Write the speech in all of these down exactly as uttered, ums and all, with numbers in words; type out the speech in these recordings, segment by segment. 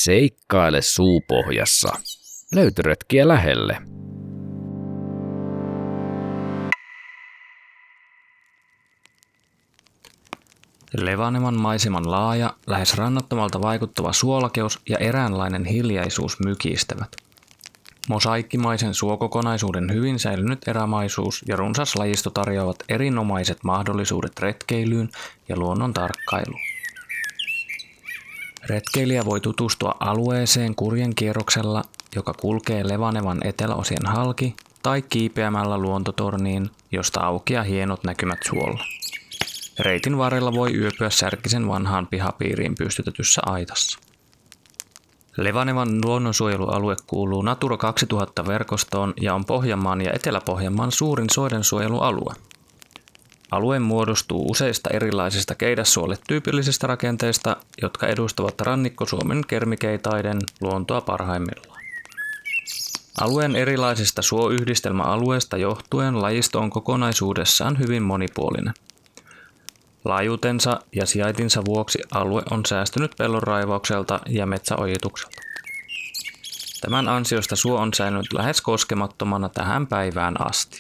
Seikkaile Suupohjassa. Löytöretkiä lähelle. Levanevan maiseman laaja, lähes rannattomalta vaikuttava suolakeus ja eräänlainen hiljaisuus mykistävät. Mosaikkimaisen suokokonaisuuden hyvin säilynyt erämaisuus ja runsas lajisto tarjoavat erinomaiset mahdollisuudet retkeilyyn ja luonnon tarkkailuun. Retkeilijä voi tutustua alueeseen kurjen kierroksella, joka kulkee Levanevan eteläosien halki, tai kiipeämällä luontotorniin, josta aukeaa hienot näkymät suolla. Reitin varrella voi yöpyä Särkisen vanhaan pihapiiriin pystytetyssä aitassa. Levanevan luonnonsuojelualue kuuluu Natura kaksituhatta-verkostoon ja on Pohjanmaan ja Etelä-Pohjanmaan suurin soidensuojelualue. Alue muodostuu useista erilaisista keidassuoletyypillisistä rakenteista, jotka edustavat rannikko-Suomen kermikeitaiden luontoa parhaimmillaan. Alueen erilaisista suoyhdistelmäalueista johtuen lajisto on kokonaisuudessaan hyvin monipuolinen. Laajuutensa ja sijaitinsa vuoksi alue on säästynyt pellonraivaukselta ja metsäojitukselta. Tämän ansiosta suo on säilynyt lähes koskemattomana tähän päivään asti.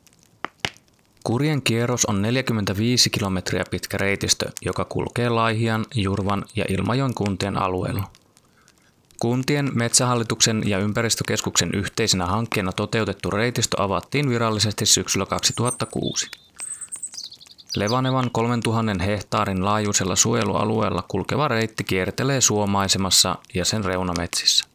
Kurjen kierros on neljäkymmentäviisi kilometriä pitkä reitistö, joka kulkee Laihian, Jurvan ja Ilmajoen kuntien alueella. Kuntien, Metsähallituksen ja Ympäristökeskuksen yhteisenä hankkeena toteutettu reitistö avattiin virallisesti syksyllä kaksituhattakuusi. Levanevan kolmetuhatta hehtaarin laajuisella suojelualueella kulkeva reitti kiertelee suomaisemassa ja sen reunametsissä.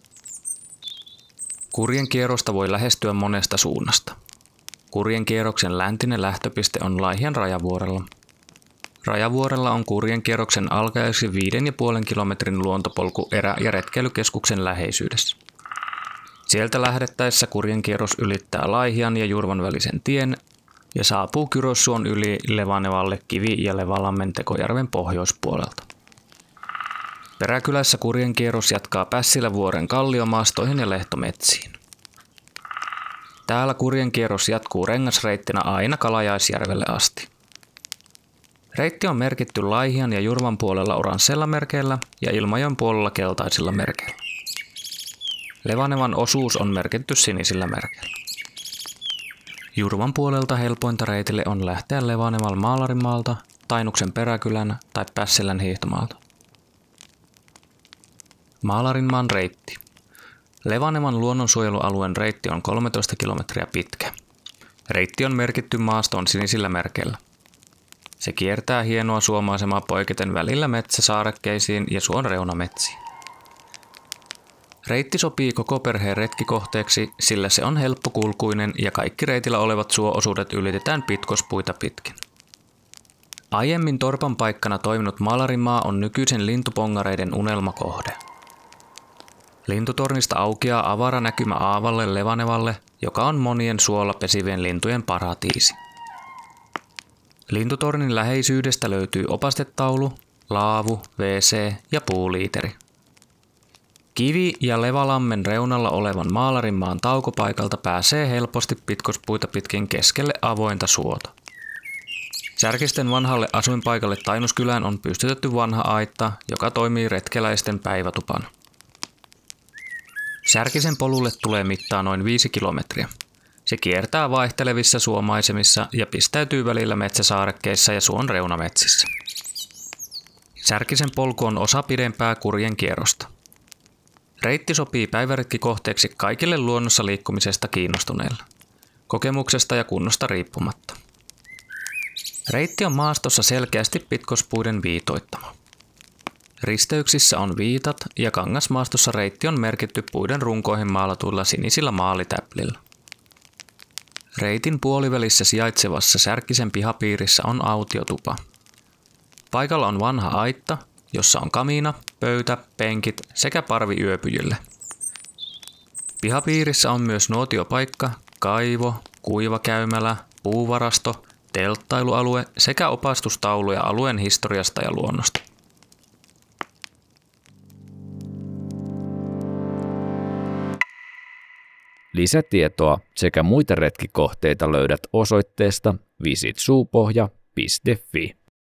Kurjen kierrosta voi lähestyä monesta suunnasta. Kurjen kierroksen läntinen lähtöpiste on Laihian Rajavuorella. Rajavuorella on Kurjen kierroksen alkajaksi viiden ja puolen kilometrin luontopolku erä- ja retkeilykeskuksen läheisyydessä. Sieltä lähdettäessä Kurjen kierros ylittää Laihian ja Jurvan välisen tien ja saapuu Kyrössuon yli Levanevalle Kivi- ja Levalammen Tekojärven pohjoispuolelta. Peräkylässä Kurjen kierros jatkaa Pässilävuoren kalliomaastoihin ja lehtometsiin. Täällä Kurjen kierros jatkuu rengasreittinä aina Kalajaisjärvelle asti. Reitti on merkitty Laihian ja Jurvan puolella oransseilla merkeillä ja Ilmajoen puolella keltaisilla merkeillä. Levanevan osuus on merkitty sinisillä merkeillä. Jurvan puolelta helpointa reitille on lähteä Levanevan Maalarinmaalta, Tainuksen Peräkylän tai Pässilän hiihtomaalta. Maalarinmaan reitti. Levanevan luonnonsuojelualueen reitti on kolmetoista kilometriä pitkä. Reitti on merkitty maastoon sinisillä merkeillä. Se kiertää hienoa suomaisemaa poiketen välillä metsäsaarekkeisiin ja suon reunametsiin. Reitti sopii koko perheen retkikohteeksi, sillä se on helppokulkuinen ja kaikki reitillä olevat suo-osuudet ylitetään pitkospuita pitkin. Aiemmin torpan paikkana toiminut Maalarinmaa on nykyisen lintupongareiden unelmakohde. Lintutornista aukeaa avara näkymä aavalle Levanevalle, joka on monien suolla pesivien lintujen paratiisi. Lintutornin läheisyydestä löytyy opastetaulu, laavu, wc ja puuliiteri. Kivi- ja Levalammen reunalla olevan Maalarinmaan taukopaikalta pääsee helposti pitkospuita pitkin keskelle avointa suota. Särkisten vanhalle asuinpaikalle Tainuskylään on pystytetty vanha aitta, joka toimii retkeläisten päivätupana. Särkisen polulle tulee mittaa noin viisi kilometriä. Se kiertää vaihtelevissa suomaisemissa ja pistäytyy välillä metsäsaarekkeissa ja suon reunametsissä. Särkisen polku on osa pidempää Kurjen kierrosta. Reitti sopii päiväretkikohteeksi kaikille luonnossa liikkumisesta kiinnostuneille, kokemuksesta ja kunnosta riippumatta. Reitti on maastossa selkeästi pitkospuiden viitoittama. Risteyksissä on viitat ja kangasmaastossa reitti on merkitty puiden runkoihin maalatuilla sinisillä maalitäplillä. Reitin puolivälissä sijaitsevassa Särkisen pihapiirissä on autiotupa. Paikalla on vanha aitta, jossa on kamiina, pöytä, penkit sekä parvi yöpyjille. Pihapiirissä on myös nuotiopaikka, kaivo, kuivakäymälä, puuvarasto, telttailualue sekä opastustauluja alueen historiasta ja luonnosta. Lisätietoa sekä muita retkikohteita löydät osoitteesta visit suupohja piste fi.